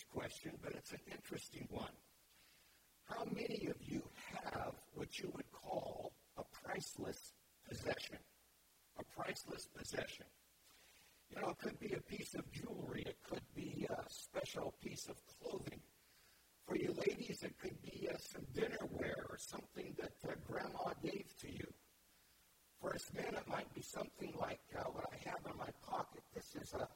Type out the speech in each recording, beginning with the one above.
question, but it's an interesting one. How many of you have what you would call a priceless possession? A priceless possession. You know, it could be a piece of jewelry. It could be a special piece of clothing. For you ladies, it could be some dinnerware or something that Grandma gave to you. For us men, it might be something like what I have in my pocket. This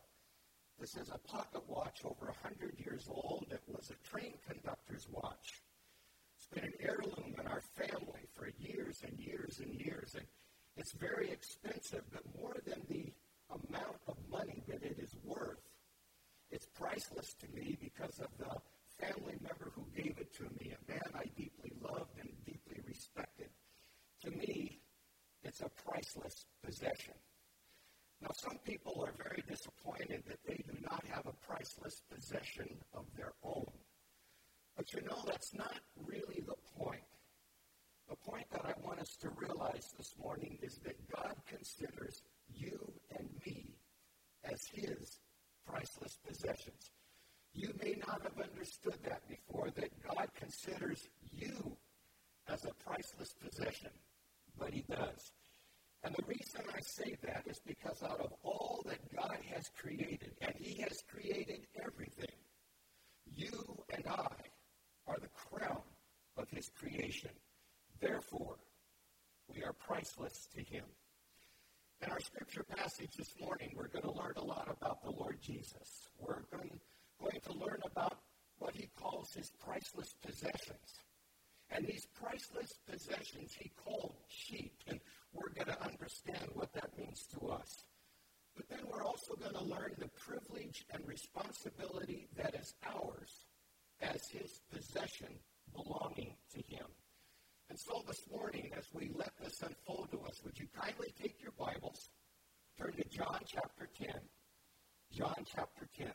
is a pocket watch over 100 years old. It was a train conductor's watch. It's been an heirloom in our family for years and years and years. And it's very expensive, but more than the amount of money that it is worth, it's priceless to me because of the family member who gave it to me, a man I deeply loved and deeply respected. To me, it's a priceless possession. Now, some people are very disappointed that they do not have a priceless possession of their own. But you know, that's not really the point. The point that I want us to realize this morning is that God considers you and me as His priceless possessions. You may not have understood that before, that God considers you as a priceless possession, but He does. And the reason I say that is because out of all that God has created, and He has created everything, you and I are the crown of His creation. Therefore, we are priceless to Him. In our scripture passage this morning, we're going to learn a lot about the Lord Jesus. We're going to learn about what He calls His priceless possessions. And these priceless possessions He called sheep, and we're going to understand what that means to us. But then we're also going to learn the privilege and responsibility that is ours as His possession belonging to Him. And so this morning, as we let this unfold to us, would you kindly take your Bibles, turn to John chapter 10. John chapter 10.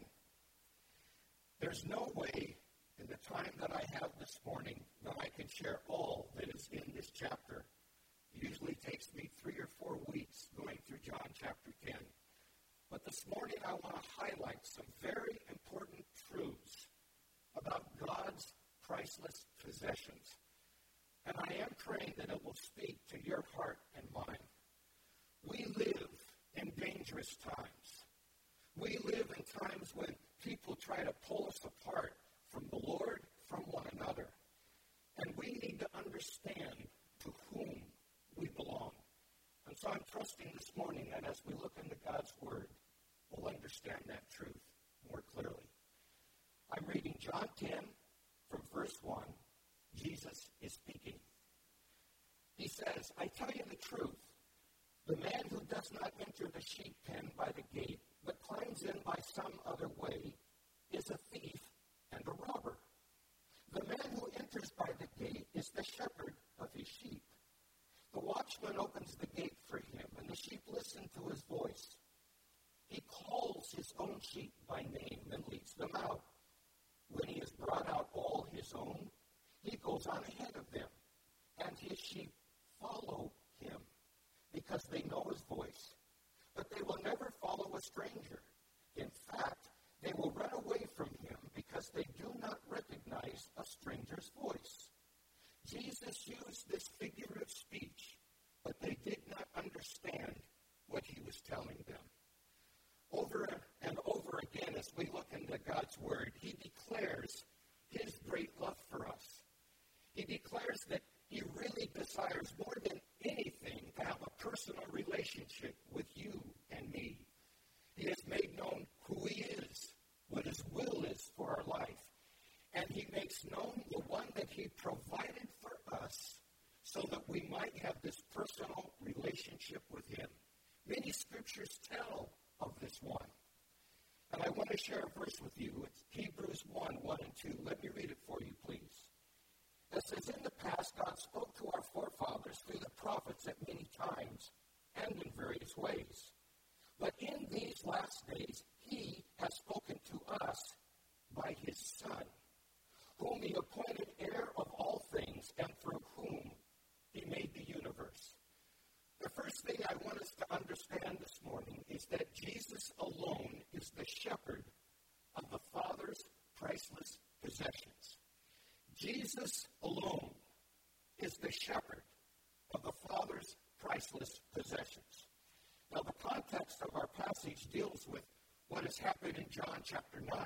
There's no way in the time that I have this morning that I can share all that is in this chapter. It usually takes me 3 or 4 weeks going through John chapter 10. But this morning I want to highlight some very important truths about God's priceless possessions. And I am praying that it will speak to your heart and mind. We live in dangerous times. We live in times when people try to pull us apart from the Lord, from one another. And we need to understand to whom we belong. And so I'm trusting this morning that as we look into God's Word, we'll understand that truth more clearly. I'm reading John 10 from verse 1. Jesus is speaking. He says, I tell you the truth. The man who does not enter the sheep pen by the gate, but climbs in by some other way, is a thief and a robber. The man who enters by the gate is the shepherd of his sheep. The watchman opens the gate for him, and the sheep listen to his voice. He calls his own sheep by name and leads them out. When he has brought out all his own, he goes on ahead of them, and his sheep follow him, because they know his voice. But they will never follow a stranger. In fact, they will run away from him, because they do not recognize a stranger's voice. Jesus used this figure of speech, but they did not understand what he was telling them. Over and over again, as we look into God's Word, he declares his great love for us. He declares that he really desires more than anything to have a personal relationship with you and me. He has made known who he is, what his will is for our life. And he makes known the one that he provided for us so that we might have this personal relationship with him. Many scriptures tell of this one. And I want to share a verse with you. It's Hebrews 1, 1 and 2. Let me read it for you, please. It says, in the past, God spoke to our forefathers through the prophets at many times and in various ways. But in these last days, he has spoken to us by his Son, whom he appointed heir of all things and through whom he made the universe. The first thing I want us to understand this morning is that Jesus alone is the shepherd of the Father's priceless deals with what has happened in John chapter 9.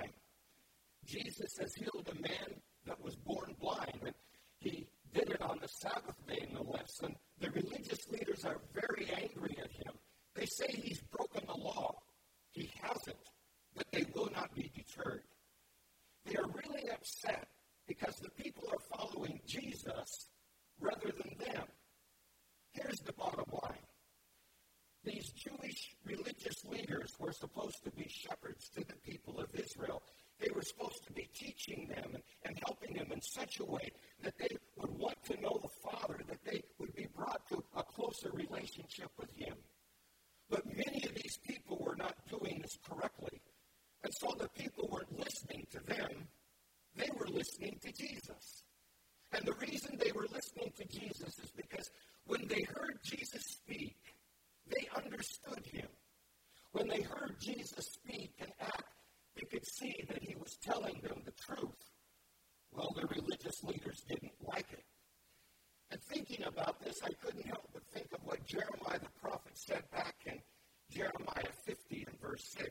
Jesus has healed a man that was born blind, and he did it on the Sabbath day, no less. And the religious leaders are very angry at him. They say he's broken the law. He hasn't, but they will not be deterred. They are really upset because the people are following Jesus rather than them. Here's the bottom line. These Jewish religious leaders were supposed to be shepherds to the people of Israel. They were supposed to be teaching them and helping them in such a way that they would want to know the Father, that they would be brought to a closer relationship with Him. But many of these people were not doing this correctly. And so the people weren't listening to them. They were listening to Jesus. And the reason they were listening to Jesus is because when they heard Jesus speak, they understood Him. When they heard Jesus speak and act, they could see that He was telling them the truth. Well, the religious leaders didn't like it. And thinking about this, I couldn't help but think of what Jeremiah the prophet said back in Jeremiah 50 and verse 6.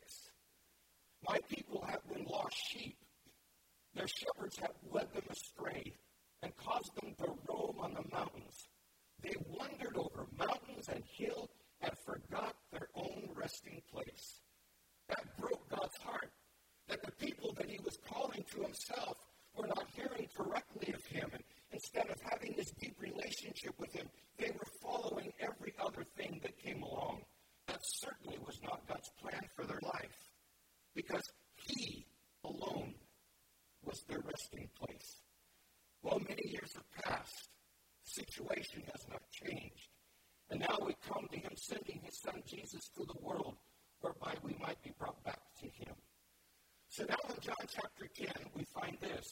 My people have been lost sheep. Their shepherds have led them astray and caused them to roam on the mountains. They wandered over mountains and hills and forgot their own resting place. That broke God's heart, that the people that He was calling to Himself were not hearing correctly of Him. And instead of having this deep relationship with Him, they were following every other thing that came along. That certainly was not God's plan for their life, because He alone was their resting place. Well, many years have passed. The situation has not changed. And now we come to Him sending His Son Jesus to the world, whereby we might be brought back to Him. So now in John chapter 10, we find this.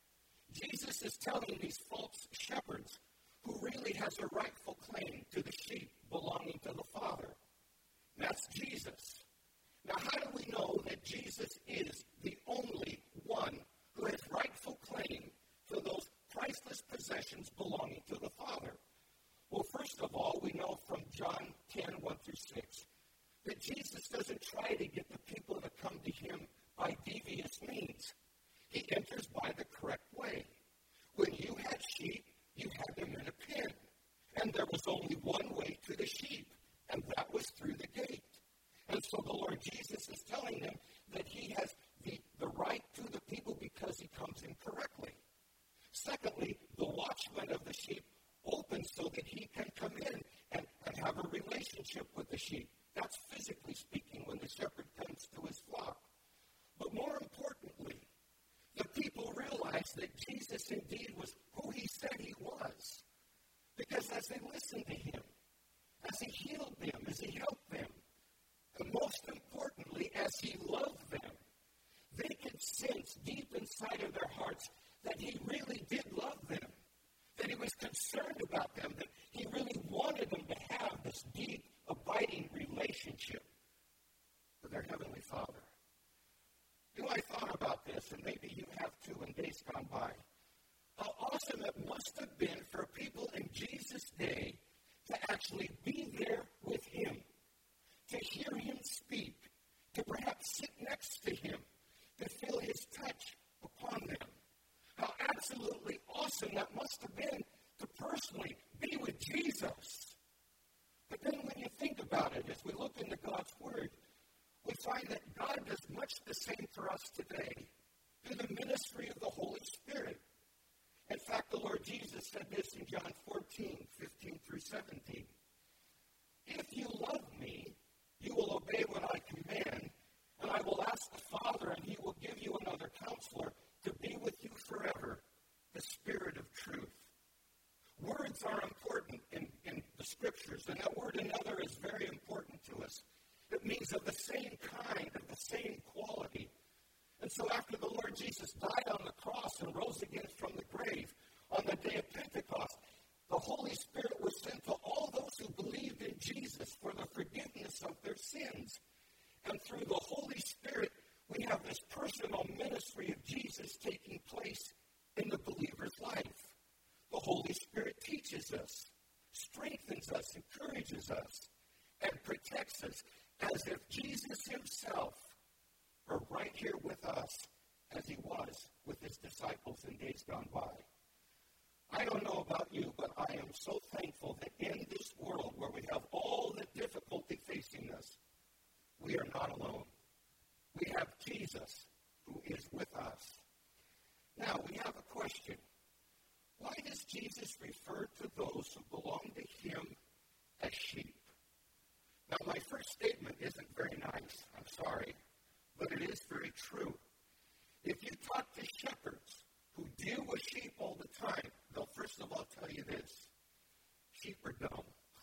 Jesus is telling these false shepherds who really has a rightful claim to the sheep belonging to the Father. That's Jesus. Now, how do we know that Jesus is the only one who has rightful claim to those priceless possessions belonging to the Father? Well, first of all, we know from John 10, 1 through 6, that Jesus doesn't try to get the people to come to Him by devious means. He enters by the correct way. When you had sheep, you had them in a pen, and there was only one way to the sheep, and that was through the gate. And so the Lord Jesus is telling them that He has the right to the people because He comes in correctly. Secondly, the watchman of the sheep opens so that he can come in and have a relationship with the sheep. That's physically speaking when the shepherd comes to his flock. But more importantly, the people realized that Jesus indeed was who He said He was. Because as they listened to Him, as He healed them, as He helped them, and most importantly, as He loved them, they could sense deep inside of their hearts that He really did love them, that He was concerned about them, that He really wanted them to have this deep, abiding relationship with their Heavenly Father. You know, I thought about this, and maybe you have too in days gone by, how awesome it must have been for people in Jesus' day to actually be there with Him, to hear Him speak, to perhaps sit next to Him, to feel His touch upon them. How absolutely awesome that must have been to personally be with Jesus. But then when you think about it, as we look into God's Word, we find that God does much the same for us today through the ministry of the Holy Spirit. In fact, the Lord Jesus said this in John 14, 15 through 17. If you love me, you will obey what I command, and I will ask the Father, and He will give you another counselor to be with you forever, the Spirit of truth. Words are important in the Scriptures, and that word another is very important to us. It means of the same kind, of the same quality. And so after the Lord Jesus died on the cross and rose again from the grave, on the day of Pentecost, the Holy Spirit was sent to all those who believed in Jesus for the forgiveness of their sins. And through the Holy Spirit, we have this personal ministry of Jesus taking place in the believer's life. The Holy Spirit teaches us, strengthens us, encourages us, and protects us as if Jesus Himself himself or right here with us as he was with his disciples in days gone by. I don't know about you, but I am so thankful that in this world where we have all the difficulty facing us, we are not alone. We have Jesus who is with us. Now, we have a question. Why does Jesus refer to those who belong to him as sheep? Now, my first statement isn't very nice. I'm sorry, but it is very true. If you talk to shepherds who deal with sheep all the time, they'll first of all tell you this: sheep are dumb.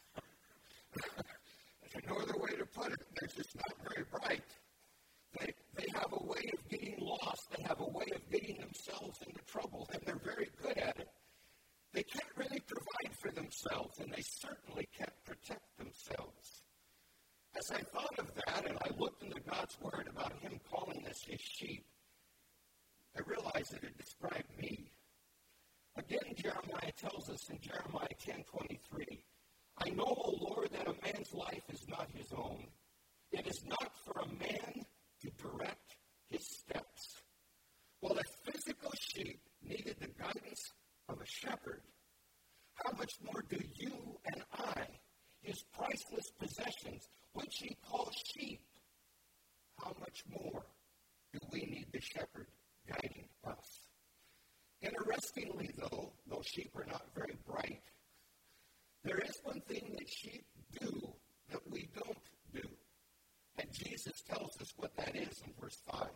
There's no other way to put it. They're just not very bright. They have a way of getting lost. They have a way of getting themselves into trouble, and they're very good at it. They can't really provide for themselves, and they certainly can't protect themselves. As I thought of that, and I looked into God's Word about him calling us his sheep, I realized that it described me. Again, Jeremiah tells us in Jeremiah 10:23, I know, O Lord, that a man's life is not his own. It is not for a man to direct his steps. Well, if physical sheep needed the guidance of a shepherd, how much more do you and I, his priceless possessions, which he calls sheep, how much more do we need the shepherd guiding us? Interestingly, though sheep are not very bright, there is one thing that sheep do that we don't do. And Jesus tells us what that is in verse 5.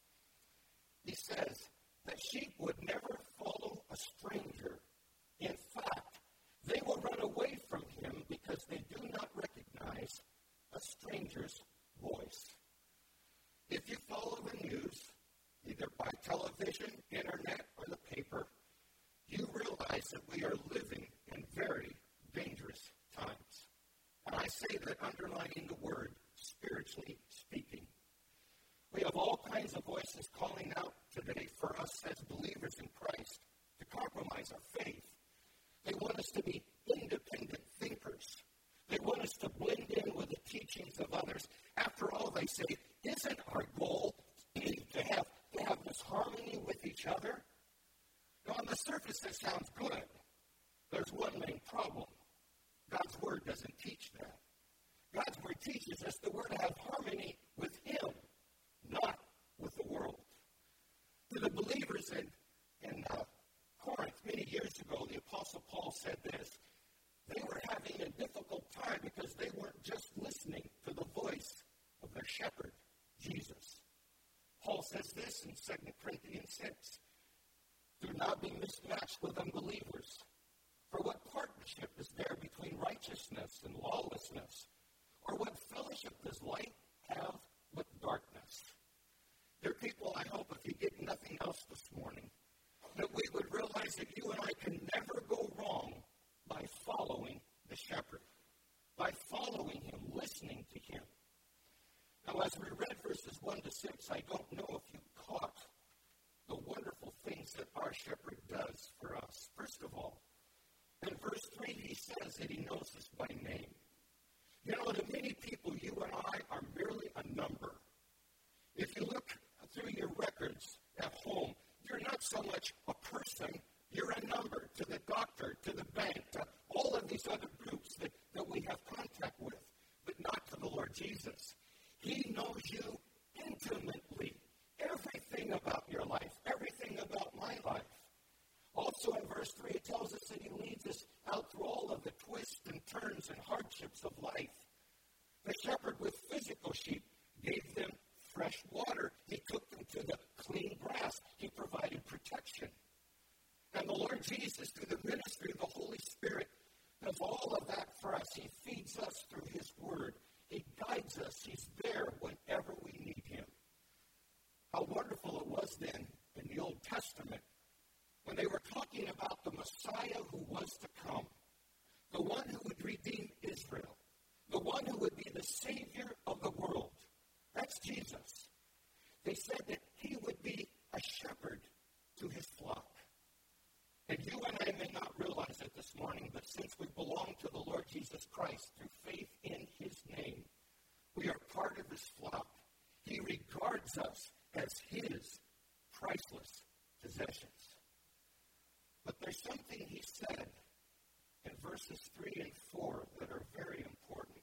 He says that sheep would never follow a stranger. In fact, they will run away from him because they do not recognize a stranger's voice. If you follow the news, either by television, internet, or the paper, you realize that we are living in very dangerous times. And I say that underlining the word spiritually speaking. We have all kinds of voices calling out today for us as believers in Christ to compromise our faith. They want us to be independent thinkers. They want us to blend in with the teachings of others. After all, they say, isn't our goal to have this harmony with each other? Now, on the surface, that sounds good. There's one main problem. God's Word doesn't teach that. God's Word teaches us that we're to have harmony with him, not with the world. To the believers in Corinth many years ago, the Apostle Paul said this: they were having a difficult time because they weren't just listening to the voice of their shepherd, Jesus. Paul says this in 2 Corinthians 6. Do not be mismatched with unbelievers. For what partnership is there between righteousness and lawlessness? Or what fellowship does light have with darkness? Dear people, I hope if you get nothing else this morning, that we would realize that you and I can never go wrong by following the shepherd, by following him, listening to him. Now, as we read verses 1 to 6, I don't know if you caught the wonderful things that our shepherd does for us. First of all, in verse 3, he says that he knows us by name. You know, to many people, you and I are merely a number. If you look through your records at home, you're not so much a person, you're a number to the doctor, to the bank, to all of these other groups that we have contact with, but not to the Lord Jesus. He knows you intimately, everything about your life, everything about my life. Also in verse 3, it tells us that he leads us out through all of the twists and turns and hardships of life. The shepherd with physical sheep gave them fresh water. He took them to the clean grass. He provided protection. And the Lord Jesus, through the ministry of the Holy Spirit, does all of that for us. He feeds us through his word. He guides us. He's there whenever we need him. How wonderful it was then in the Old Testament when they were talking about the Messiah who was to come, the one who would redeem Israel, the one who would be the Savior of the world. That's Jesus. They said that he would be a shepherd to his flock. And you and I may not realize it this morning, but since we belong to the Lord Jesus Christ through faith in his name, we are part of his flock. He regards us as his priceless possessions. But there's something he said in verses 3 and 4 that are very important.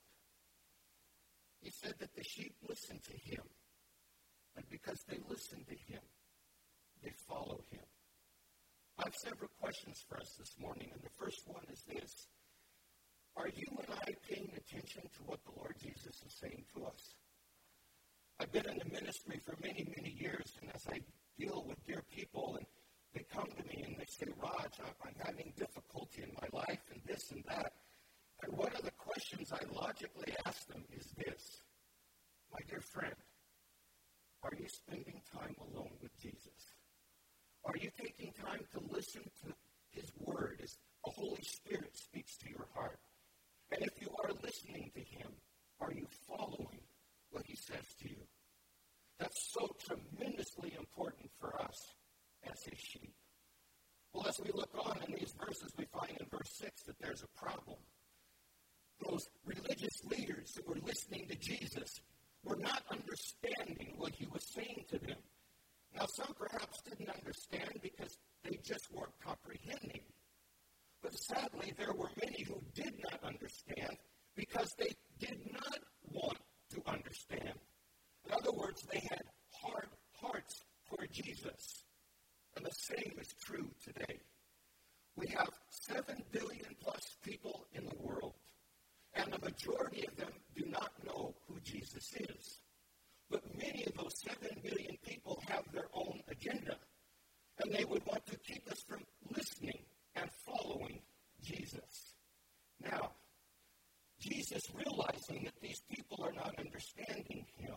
He said that the sheep listen to him, and because they listen to him, they follow him. I have several questions for us this morning, and the first one is this. Are you and I paying attention to what the Lord Jesus is saying to us? I've been in the ministry for many, many years, and as I deal with dear people, and they come to me and they say, Raj, I'm having difficulty in my life and this and that. And one of the questions I logically ask them is this. My dear friend, are you spending time alone with Jesus? Are you taking time to listen to his word as the Holy Spirit speaks to your heart? And if you are listening to him, are you following what he says to you? That's so tremendously important for us as his sheep. Well, as we look on in these verses, we find in verse 6 that there's a problem. Those religious leaders who were listening to Jesus were not understanding what he was saying to them. Now, some perhaps didn't understand because they just weren't comprehending. But sadly, there were many who did not understand because they did not want to understand. In other words, they had hard hearts for Jesus. And the same is true today. We have 7 billion plus people in the world, and the majority of them do not know who Jesus is. But many of those 7 billion people have their own agenda, and they would want to keep us from listening and following Jesus. Now, Jesus, realizing that these people are not understanding him,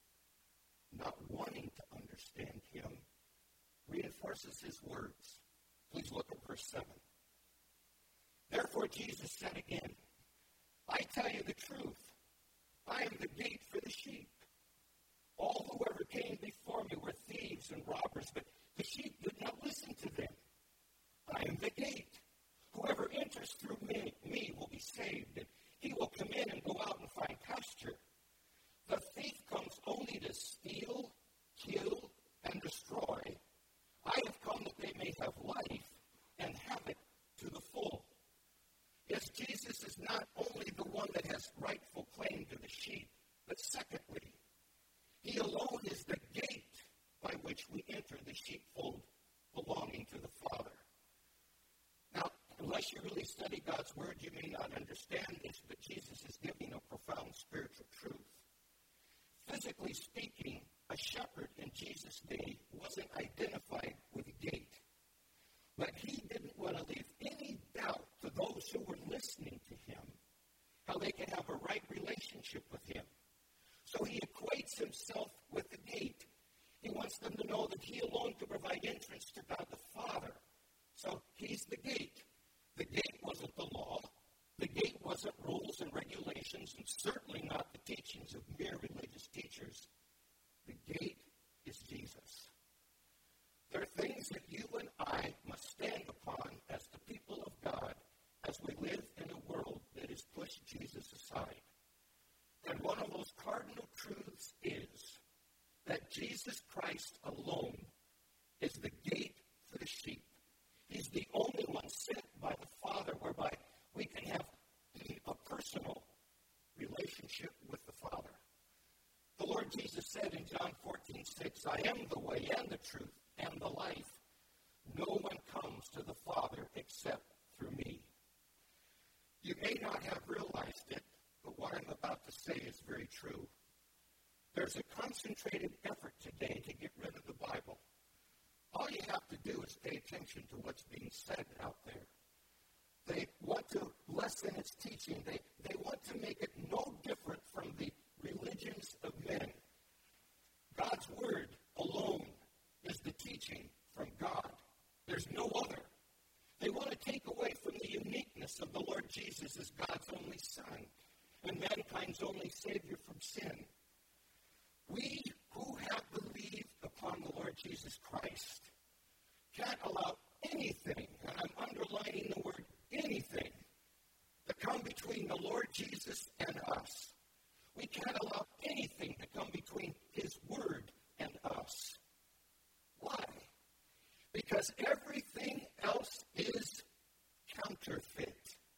not wanting to understand him, reinforces his words. Please look at verse 7. Therefore Jesus said again, I tell you the truth. I am the gate for the sheep. All who ever came before me were thieves and robbers, but the sheep did not listen to them. I am the gate. Whoever enters through me will be saved, and he will come in and go out and find pasture. The thief comes only to steal, kill, and destroy. I have come that they may have life and have it to the full. Yes, Jesus is not only the one that has rightful claim to the sheep, but secondly, he alone is the gate by which we enter the sheepfold belonging to the Father. Now, unless you really study God's word, you may not understand this, but Jesus is giving a profound spiritual truth. Physically speaking, a shepherd in Jesus' day wasn't identified with a gate. But he didn't want to leave any doubt to those who were listening to him how they can have a right relationship with him. So he equates himself with the gate. He wants them to know that he alone can provide entrance to God the Father. So he's the gate. The gate wasn't the law. The gate wasn't rules and regulations, and certainly not the teachings of mere religious teachers. The gate is Jesus. There are things that you and I must stand upon as the people of God as we live in a world that has pushed Jesus aside. And one of those cardinal truths is that Jesus Christ alone is the gate for the sheep. He's the only one sent by the Father whereby we can have a personal relationship with the Father. The Lord Jesus said in John 14:6, I am the way and the truth and the life. No one comes to the Father except through me. You may not have realized it, but what I'm about to say is very true. There's a concentrated effort today to get rid of the Bible. All you have to do is pay attention to what's being said out there. They want to lessen its teaching. They want to make it no different from the religions of men. God's word alone is the teaching from God. There's no other. They want to take away from the uniqueness of the Lord Jesus as God's only Son and mankind's only Savior from sin. We who have believed upon the Lord Jesus Christ can't allow anything, and I'm underlining the word anything, to come between the Lord Jesus and us. We can't allow anything to come between his word because everything else is counterfeit.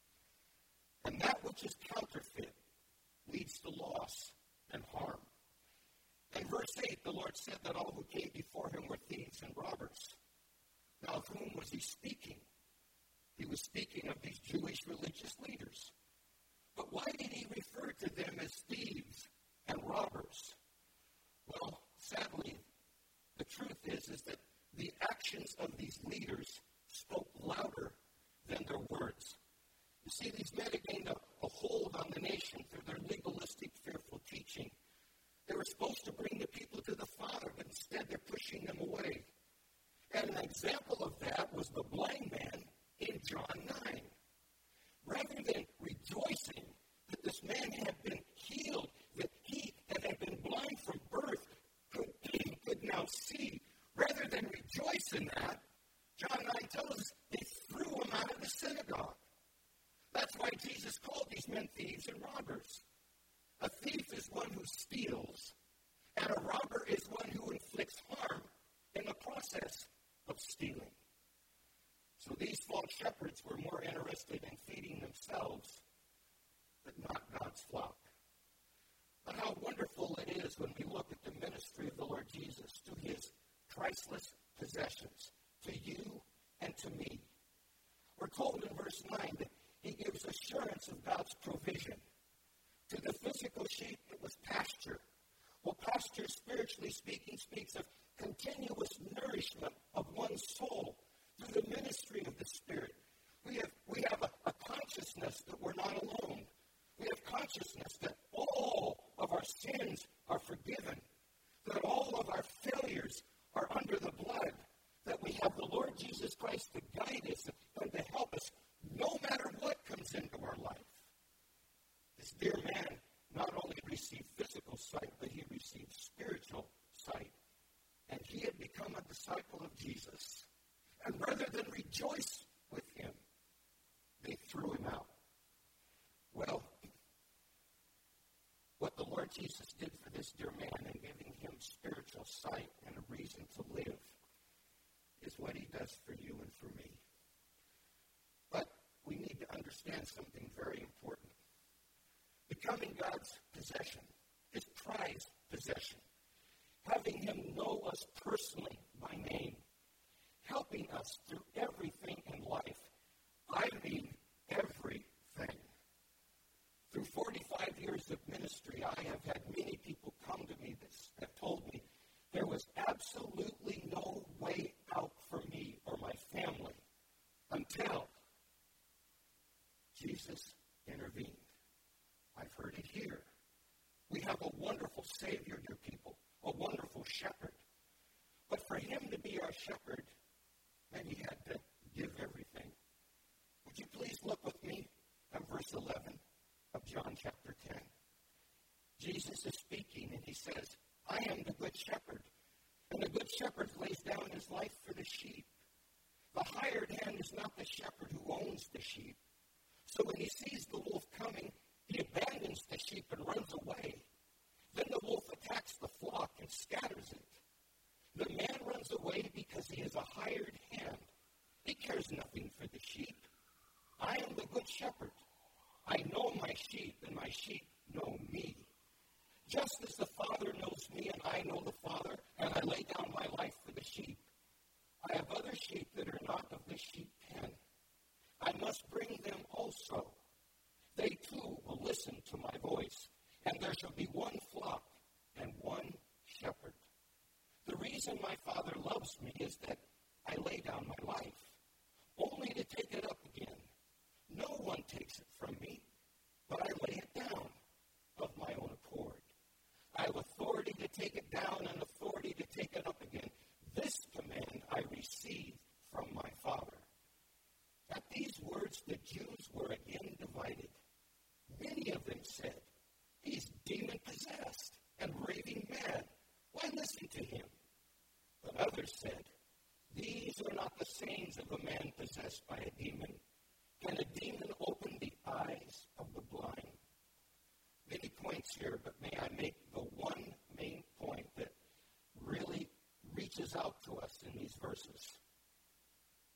And that which is counterfeit leads to loss and harm. In verse 8, the Lord said that all who came before him were thieves and robbers. Now, of whom was he speaking? He was speaking of these Jewish religious leaders. But why did he refer to them as thieves and robbers? Well, sadly, the truth is that the actions of these leaders spoke louder than their words. You see, these men had gained a hold on the nation through their legalistic, fearful teaching. They were supposed to bring the people to the Father, but instead they're pushing them away. And an example of that was the blind man in John 9. Rather than rejoicing that this man had been healed, that he that had been blind from birth could now see, rather than rejoice in that, John 9 tells us they threw him out of the synagogue. That's why Jesus called these men thieves and robbers. A thief is one who steals, and a robber is one who inflicts harm in the process of stealing. So these false shepherds were more interested in feeding themselves, but not God's flock. But how wonderful it is when we look at the ministry of the Lord Jesus to his priceless possessions, to you and to me. We're told in verse 9 that he gives assurance of God's provision. To the physical sheep, it was pasture. Well, pasture, spiritually speaking, speaks of continuous nourishment of one's soul through the ministry of the Spirit. We have a consciousness that we're not alone. We have consciousness that all of our sins are forgiven, that all of our failures are under the blood, that we have the Lord Jesus Christ to guide us and to help us no matter what comes into our life. This dear man not only received physical sight, but he received spiritual sight. And he had become a disciple of Jesus. And rather than rejoice with him, they threw him out. Well, what the Lord Jesus did for this dear man in giving him spiritual sight and a reason to live is what he does for you and for me. But we need to understand something very important. Becoming God's possession, his prized possession, having him know us personally by name, helping us through everything in life. I mean everything. Through 45 years of ministry, I have had many people come to me that have told me there was absolutely no way out for me or my family until Jesus intervened. I've heard it here. We have a wonderful Savior, dear people, a wonderful shepherd. But for him to be our shepherd, then he had to give everything. Would you please look with me at verse 11 of John chapter 10. Jesus is speaking and he says, I am the good shepherd, and the good shepherd lays down his life for the sheep. The hired hand is not the shepherd who owns the sheep. So when he sees the wolf coming, he abandons the sheep and runs away. Then the wolf attacks the flock and scatters it. The man runs away because he is a hired hand. He cares nothing for the sheep. I am the good shepherd. I know my sheep, and my sheep know me. Just as the Father knows me, and I know the Father, and I lay down my life for the sheep. I have other sheep that are not of the sheep pen. I must bring them also. They too will listen to my voice, and there shall be one flock and one shepherd. The reason my Father loves me is that I lay down my life, only to take it up again. No one takes it from me, but I lay it down of my own accord. I have authority to take it down and authority to take it up again. This command I received from my Father. At these words, the Jews were again divided. Many of them said, he's demon-possessed and raving mad. Why listen to him? But others said, these are not the sayings of a man possessed by a demon. Can a demon open the eyes of the blind? Many points here, but may I make the one main point that really reaches out to us in these verses.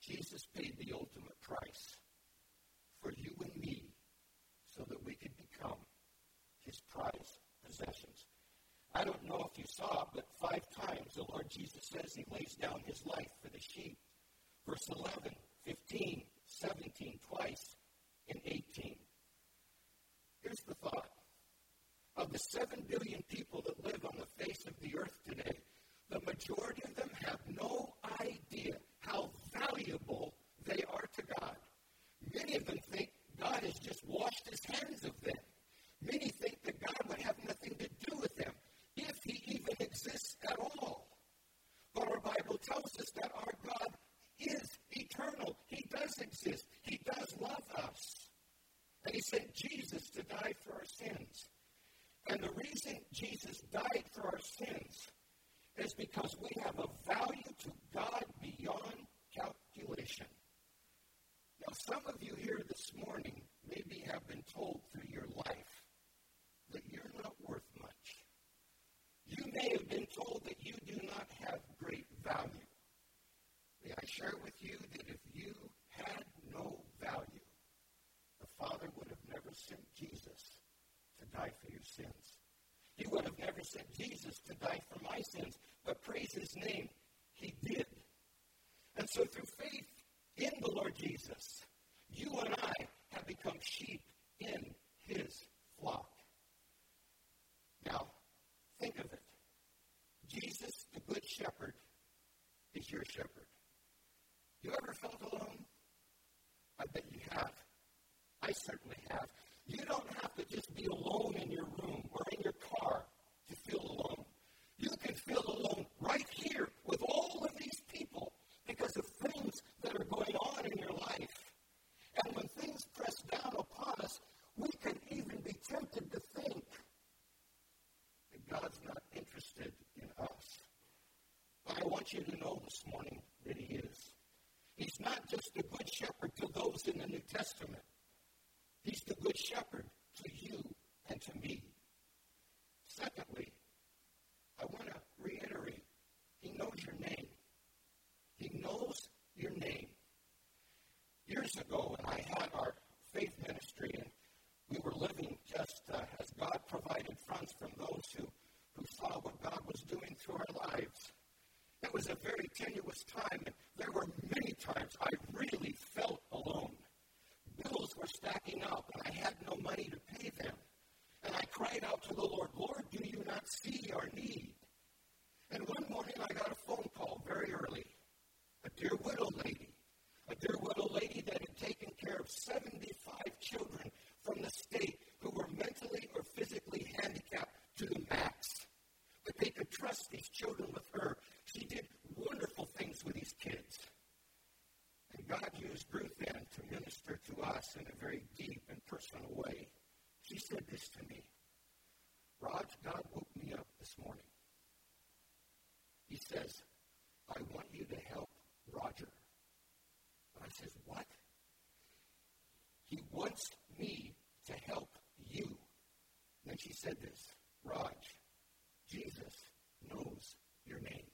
Jesus paid the ultimate price for you and me so that we could become his prized possessions. I don't know if you saw, but 5 times the Lord Jesus says he lays down his life for the sheep. Verse 11, 15, 17, twice, and 18. Here's the thought. Of the 7 billion people that live on the face of the earth today, the majority of them have no idea how valuable they are to God. Many of them think God has just washed his hands of them. Many think that God would have nothing to do with them, if he even exists at all. But our Bible tells us that our God is eternal. He does exist. He does love us. And he sent Jesus to die for our sins. And the reason Jesus died for our sins is because we have a value to God beyond calculation. Now, some of you here this morning maybe have been told through your life that you're not worth much. You may have been told that you do not have great value. May I share with you that if you had no value, the Father would have never sent Jesus to die for your sins. He would have never sent Jesus to die for my sins, but praise his name, he did. And so through faith in the Lord Jesus, you and I have become sheep in his flock. Now, think of it. Jesus, the good shepherd, is your shepherd. You ever felt alone? I bet you have. I certainly have. You don't have to just be alone in your room or in your car to feel alone. You can feel alone right here with all of these people because of things that are going on in your life. And when things press down upon us, we can even be tempted to think that God's not interested in us. But I want you to know this morning that he is. He's not just the good shepherd to those in the New Testament. He's the good shepherd to you and to me. Secondly, I want to reiterate, he knows your name. He knows your name. Years ago, when I had our faith ministry, and we were living just as God provided funds from those who saw what God was doing through our lives. It was a very tenuous time, and there were many times I really felt alone. Bills were stacking up, and I had no money to pay them. And I cried out to the Lord, Lord, do you not see our need? And one morning I got a phone call very early. A dear widow lady that had taken care of 75 children from the state who were mentally or physically handicapped to the max. But they could trust these children with her. She did wonderful things with these kids. And God used Ruth then to minister to us in a very deep and personal way. She said this to me, Raj, God woke me up this morning. He says, I want you to help Roger. And I says, what? He wants me to help you. And then she said this, Raj, Jesus knows your name.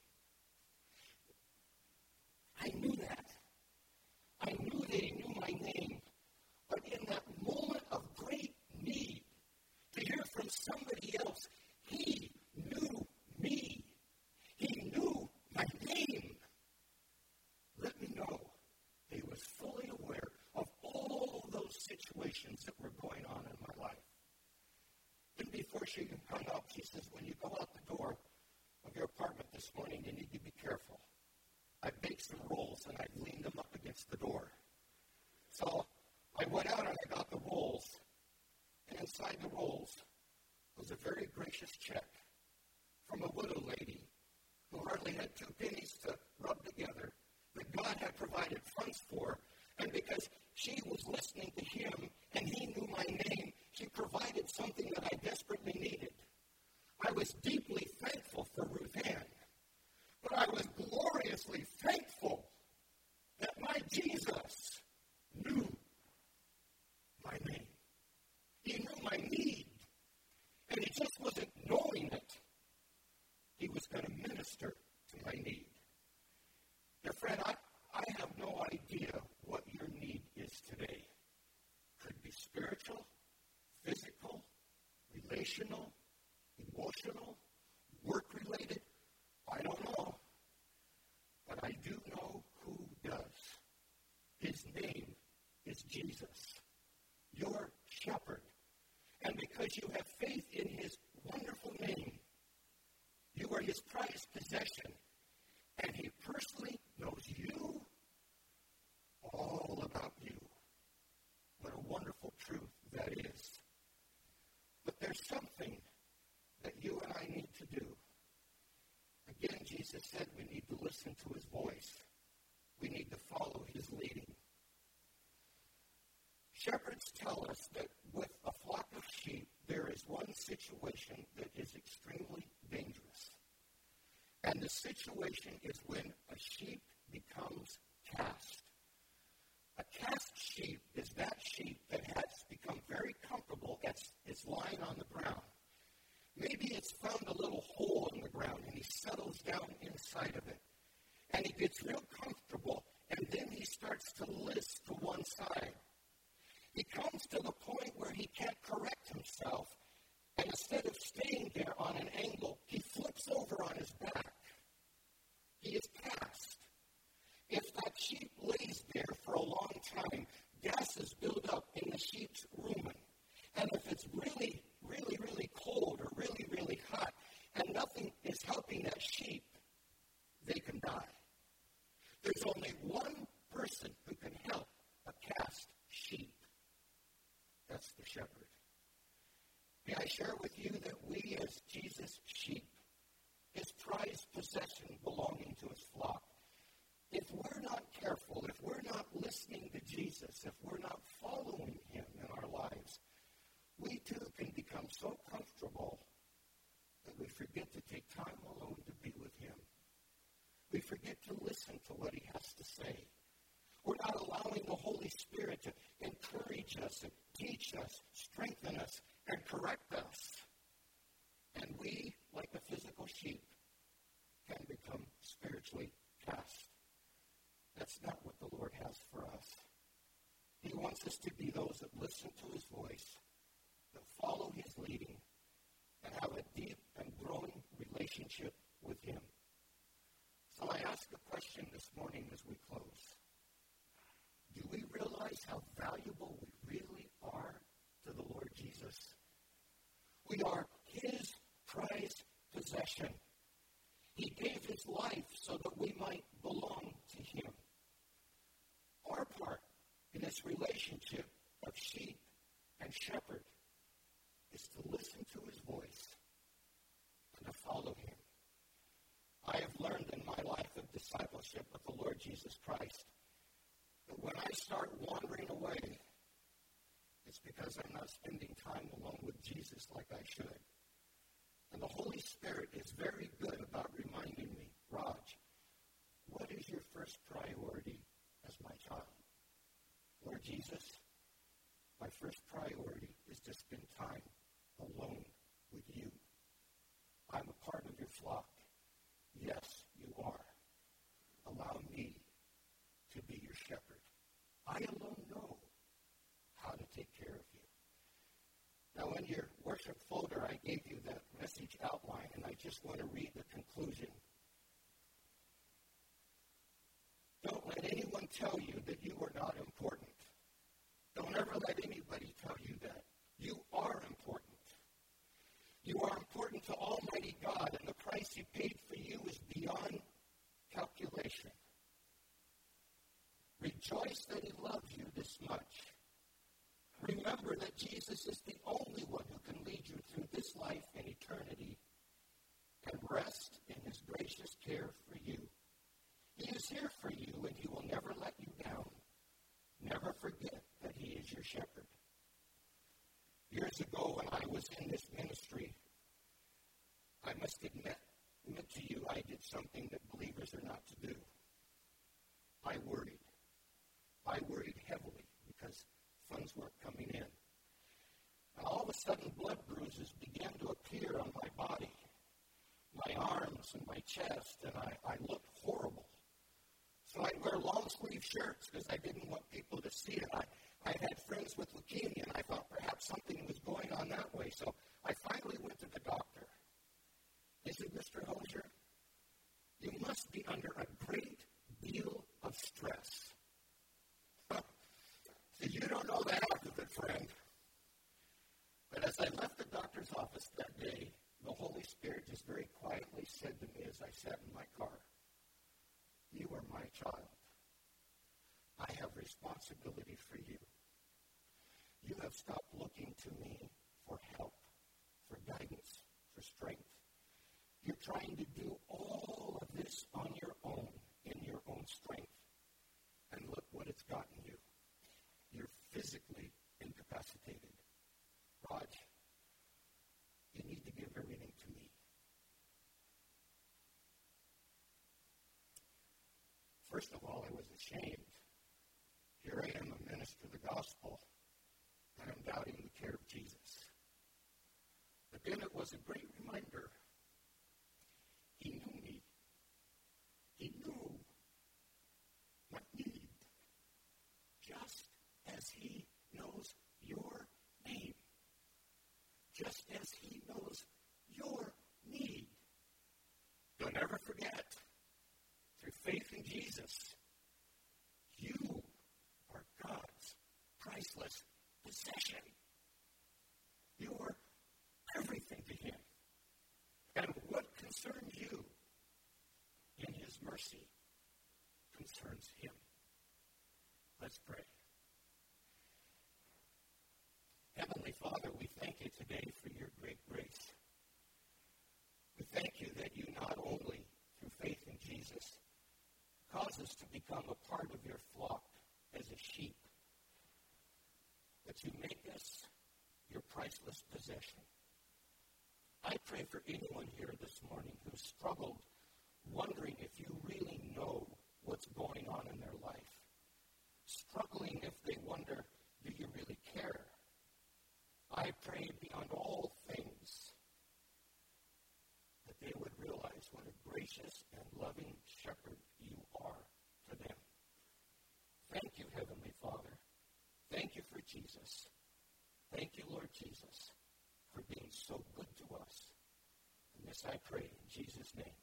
I knew that. I knew that he knew my name. But in that moment of great need, to hear from somebody else, he knew me. He knew my name. Let me know that he was fully aware of all those situations that were going on in my life. And before she hung up, she says, when you go out the door of your apartment this morning, you need to be careful. I baked some rolls and I leaned them up against the door. So I went out and I got the rolls. And inside the rolls was a very gracious check from a widow lady who hardly had 2 pennies to rub together that God had provided funds for. And because she was listening to him and he knew my name, she provided something that I desperately needed. I was deeply thankful for Ruth Ann, but I was gloriously thankful that my Jesus knew my name. He knew my need, and he just wasn't knowing it. He was going to minister to my need. Dear friend, I have no idea relational, emotional, work-related? I don't know. But I do know who does. His name is Jesus, your shepherd. And because you have faith in his wonderful name, you are his prized possession. And he personally knows you, all about you. What a wonderful truth that is. But there's something that you and I need to do. Again, Jesus said we need to listen to his voice. We need to follow his leading. Shepherds tell us that with a flock of sheep, there is one situation that is extremely dangerous. And the situation is when a sheep becomes cast. A cast sheep is that sheep that has become very comfortable as it's lying on the ground. Maybe it's found a little hole in the ground and he settles down inside of it. And he gets real comfortable and then he starts to list to one side. He comes to the point where he can't correct himself, and instead of staying there on an angle, he flips over on his back. He is cast. If that sheep lays there for a long time, gases build up in the sheep's rumen. And if it's really, really, really cold or really, really hot, and nothing is helping that sheep, they can die. There's only one person who can help a cast sheep. That's the shepherd. May I share with you that we as Jesus' sheep, his prized possession belonging to his flock, if we're not careful, if we're not listening to Jesus, if we're not following him in our lives, we too can become so comfortable that we forget to take time alone to be with him. We forget to listen to what he has to say. We're not allowing the Holy Spirit to encourage us and teach us, strengthen us, and correct us. And we, like a physical sheep, can become spiritually cast. That's not what the Lord has for us. He wants us to be those that listen to his voice, that follow his leading, and have a deep and growing relationship with him. So I ask a question this morning as we close. Do we realize how valuable we really are to the Lord Jesus? We are his prized possession. He gave his life so that we might belong to him. Our part in this relationship of sheep and shepherd is to listen to his voice and to follow him. I have learned in my life of discipleship with the Lord Jesus Christ that when I start wandering away, it's because I'm not spending time alone with Jesus like I should. And the Holy Spirit is very good about reminding me, Raj, what is your first priority as my child? Lord Jesus, my first priority is to spend time alone with you. I'm a part of your flock. Yes, you are. Allow me to be your shepherd. I alone know how to take care of you. Now, in your worship folder, I gave you that message outline, and I just want to read the conclusion. Don't let anyone tell you that you are not important. Don't ever let anybody tell you that. You are important. You are important to Almighty God, and the price he paid for you is beyond calculation. Rejoice that he loves you this much. Remember that Jesus is the only one who can lead you through this life and eternity, and rest in his gracious care for you. He is here for you, and he will never let you down. Never forget that he is your shepherd. Years ago, when I was in this ministry, I must admit to you, I did something that believers are not to do. I worried. I worried heavily because funds weren't coming in. And all of a sudden, blood bruises began to appear on my body, my arms and my chest, and I looked horrible. So I'd wear long-sleeve shirts because I didn't want people to see it. I had friends with leukemia, and I thought perhaps something was going on that way. So I finally went to the doctor. He said, Mr. Hosier, you must be under a great deal of stress. So you don't know the half of it, friend. But as I left the doctor's office that day, the Holy Spirit just very quietly said to me as I sat in my car, you are my child. I have responsibility for you. You have stopped looking to me for help, for guidance, for strength. You're trying to do all of this on your own, in your own strength. And look what it's gotten you. You're physically incapacitated. Raj, you need to give everything to me. First of all, I was ashamed. Here I am, a minister of the gospel, and I'm doubting the care of Jesus. But then it was a great reminder. He knew me. He knew my need, just as he knows your name, just as he knows your need. Don't ever forget, through faith in Jesus, you are God's priceless possession. You are everything to him. And what concerns you in his mercy concerns him. Let's pray. Heavenly Father, we thank you today for your great grace. We thank you that you not only, through faith in Jesus, cause us to become a part of your flock as a sheep, but you make us your priceless possession. I pray for anyone here this morning who struggled wondering if you really know what's going on in their life. Struggling if they wonder, do you really care? I pray beyond all things that they would realize what a gracious and loving shepherd you are to them. Thank you, Heavenly Father. Thank you for Jesus. Thank you, Lord Jesus, for being so good to us. And this I pray in Jesus' name.